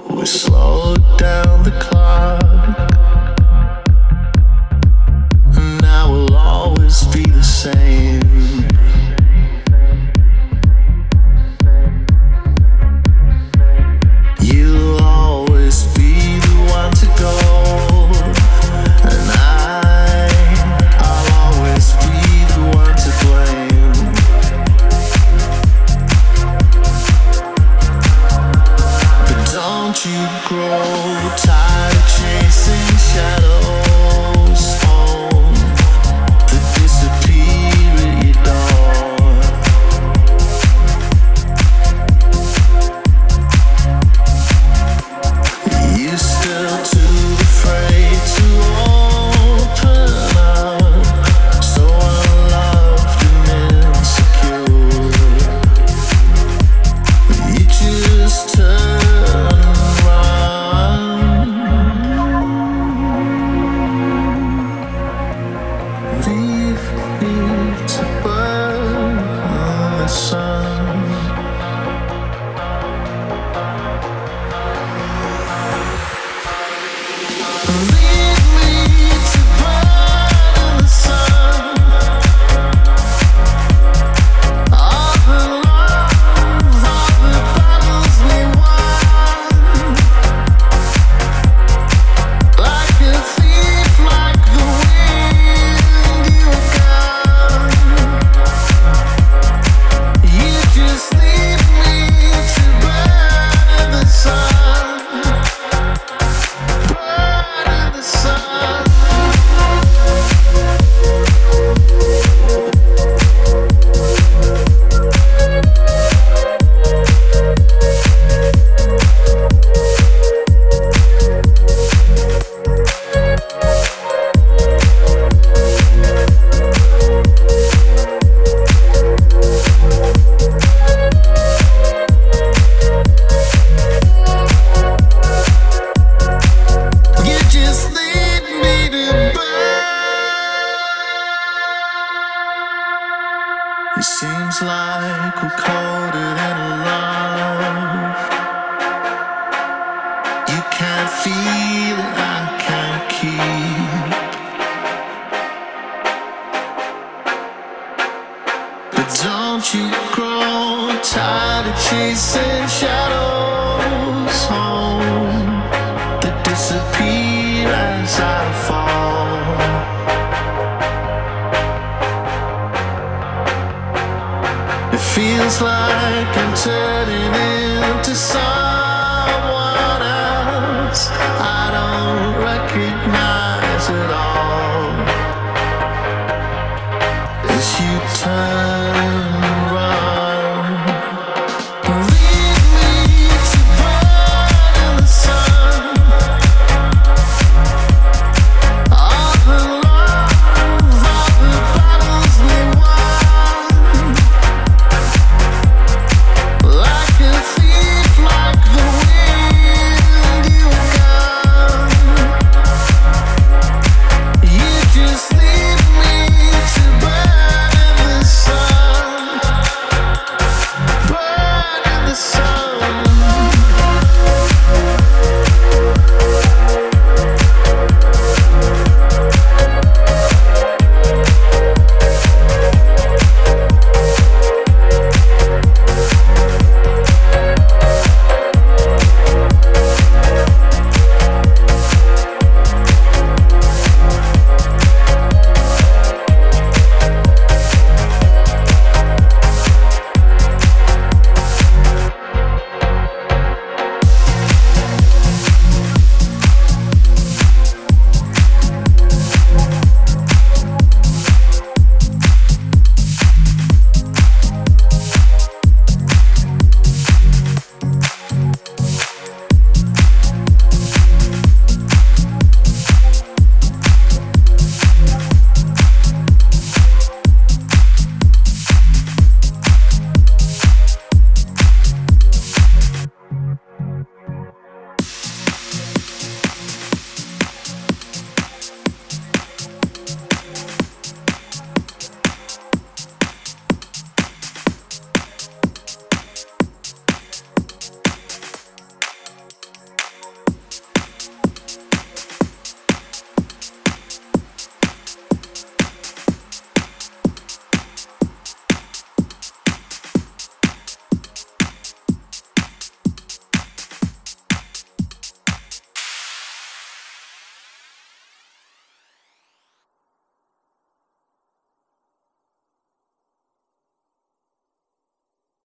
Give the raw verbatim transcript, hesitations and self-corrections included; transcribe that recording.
We slowed down the clock, and now we'll always be the same. You'll always be the one to go, and I, I'll always be the one to blame. But don't you grow tired of chasing shadows home that disappear at your door. You're still too afraid to open up, so unloved and insecure. You just turn and run, leave me to burn in the sun. Leave me to burn in the sun. All the love, all the battles we won. Like a thief, like the wind, you were gone. You just leave me to burn in the sun. Burn in the sun. You just lead me to burn. It seems like we're colder than alive. You can't feel it, I can't keep. But don't you grow tired of chasing shadows home that disappear as I fall. It feels like I'm turning